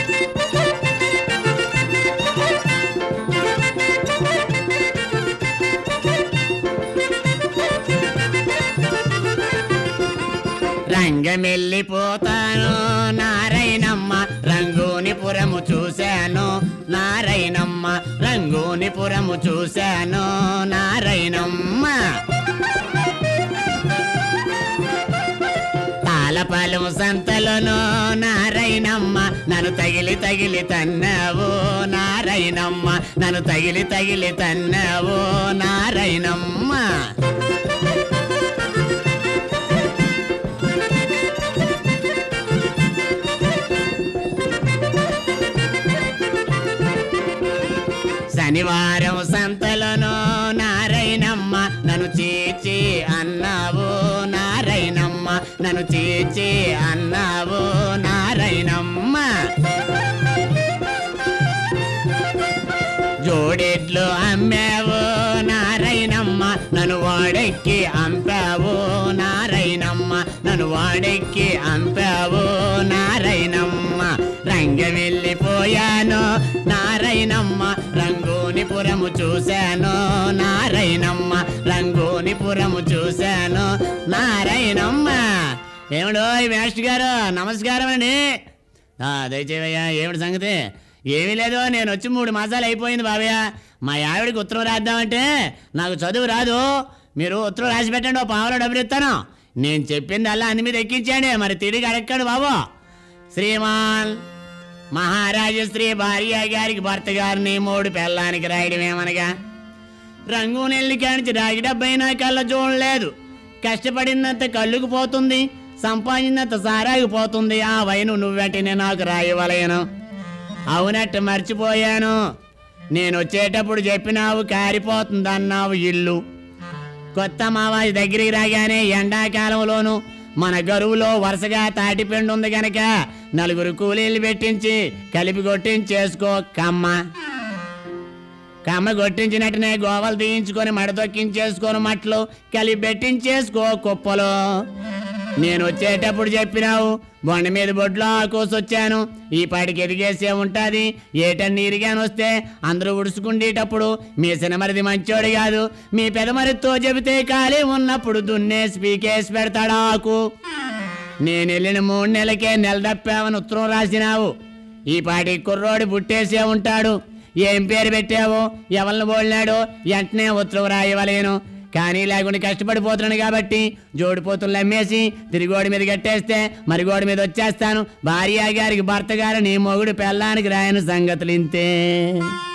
రంగమెల్లిపోతాను నారాయణమ్మ రంగూనిపురము చూశాను నారాయణమ్మ రంగూనిపురము చూశాను నారాయణమ్మ తాళపాలెం సంతలోను నారాయణమ్మ నన్ను తగిలి తగిలి తన్నావు నారాయణమ్మ నన్ను తగిలి తగిలి తన్నావు నారాయణమ్మ శనివారం సంతలోను నారాయణమ్మ నన్ను చీచి అన్నావు నారాయణమ్మ నన్ను చీచి అన్నావు నారాయణమ్మ జోడెడ్లు అమ్మావు నారాయణమ్మ నన్ను వాడెక్కి అంపావు నారాయణమ్మ నన్ను వాడెక్కి అంపావు నారాయణమ్మ రంగ వెళ్ళిపోయాను నారాయణమ్మ రంగూనిపురము చూశాను నారాయణమ్మ రంగూనిపురము చూశాను నారాయణమ్మ. ఏమిడో మేస్టర్ గారు నమస్కారం అండి. దయచేవయ్యా ఏమిటి సంగతి? ఏమీ లేదు, నేను వచ్చి 3 మాసాలు అయిపోయింది బాబయ్య. మా ఆవిడికి ఉత్తరం రాద్దామంటే నాకు చదువు రాదు, మీరు ఉత్తరం రాసి పెట్టండి, ఓ పావులో డబ్బులు ఇస్తాను. నేను చెప్పింది అలా అన్ని మీద ఎక్కించండి, మరి తిరిగి అడగండి బాబు. శ్రీమాన్ మహారాజశ్రీ భార్య గారికి భర్త గారిని 3 పెళ్ళానికి రాయడమేమనగా రంగు నెల్లి కానించి రాగి డబ్బైనా కళ్ళ చూడలేదు. కష్టపడినంత కళ్ళుకు పోతుంది, సంపాదించినంత సారాకి పోతుంది. ఆ వైను నువ్వెంటనే నాకు రాయవలేను. అవునట్టు మర్చిపోయాను, నేను వచ్చేటప్పుడు చెప్పినావు కారిపోతుందన్నావు ఇల్లు. కొత్త మావాయి దగ్గరికి రాగానే ఎండాకాలంలోను మన గరువులో వరుసగా తాటిపిండి ఉంది గనక 4 కూలీలు పెట్టించి కలిపి కొట్టించేసుకో కమ్మ. కమ్మ కొట్టించినట్టునే గోవలు తీయించుకొని మడతొక్కించేసుకొని మట్లు కలిపి పెట్టించేసుకో కుప్పలో. నేను వచ్చేటప్పుడు చెప్పినావు, బొండ మీద బొడ్లో కోసొచ్చాను, ఈ పాటికి ఎదిగేసే ఉంటుంది. ఏటన్ని ఇరిగాని వస్తే అందరూ ఉడుచుకుండేటప్పుడు మీ సినమరిది మంచోడు కాదు, మీ పెదమరితో చెబితే ఖాళీ ఉన్నప్పుడు దున్నేసి పీకేసి పెడతాడు ఆకు. నేను వెళ్ళిన 3 నెలలకే నెలదప్పావని ఉత్తరం రాసినావు. ఈ పాటికి కుర్రోడు పుట్టేసే ఉంటాడు. ఏం పేరు పెట్టావో ఎవరిని బోళ్ళాడో వెంటనే ఉత్తరం రాయవలేను. కానీ లేకుండా కష్టపడిపోతున్నాను కాబట్టి జోడిపోతులు అమ్మేసి తిరిగోడి మీద కట్టేస్తే మరి గోడి మీద వచ్చేస్తాను. భార్య గారికి భర్త గారు నీ మొగుడు పెళ్ళానికి రాయని సంగతులు ఇంతే.